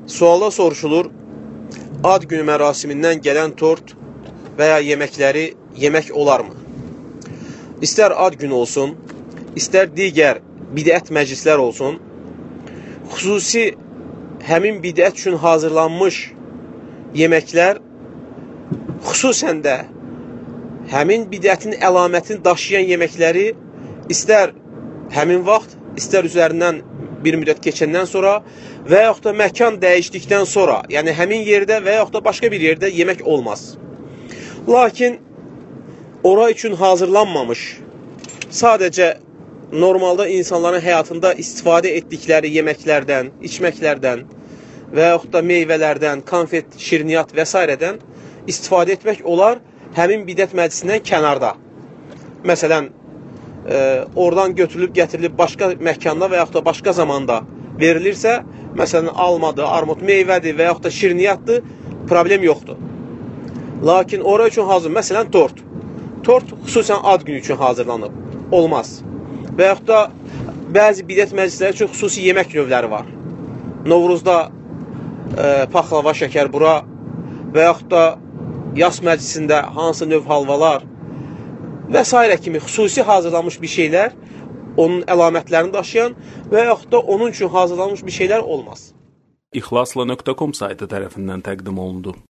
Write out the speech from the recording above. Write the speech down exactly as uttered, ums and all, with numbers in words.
Sualda soruşulur, ad günü mərasimindən gələn tort və ya yeməkləri yemək olarmı? İstər ad günü olsun, istər digər bidət məclislər olsun, xüsusi həmin bidət üçün hazırlanmış yeməklər, xüsusən də həmin bidətin əlamətini daşıyan yeməkləri istər həmin vaxt, istər üzərindən bir müddət keçəndən sonra və yaxud da məkan dəyişdikdən sonra, yəni həmin yerdə və yaxud da başqa bir yerdə yemək olmaz. Lakin ora üçün hazırlanmamış, sadəcə normalda insanların həyatında istifadə etdikləri yeməklərdən, içməklərdən və yaxud da meyvələrdən, konfet, şirniyyat və s.dən istifadə etmək olar həmin bidət məclisindən kənarda. Məsələn, e, oradan götürülüb, gətirilib başqa məkanda və yaxud da başqa zamanda verilirsə, məsələn, almadır, armud meyvədir və yaxud da şirniyyatdır, problem yoxdur. Lakin ora üçün hazır, məsələn, tort. Tort xüsusən ad günü üçün hazırlanıb, olmaz. Və yaxud da bəzi bidət məclisləri üçün xüsusi yemək növləri var. Novruzda e, paxlava, şəkərbura və yaxud da yas məclisində hansı növ halvalar və s. kimi xüsusi hazırlanmış bir şeylər, onun əlamətlərini daşıyan və yaxud da onun üçün hazırlanmış bir şeylər olmaz. İxlasla nöqtə com saytı tərəfindən təqdim olundu.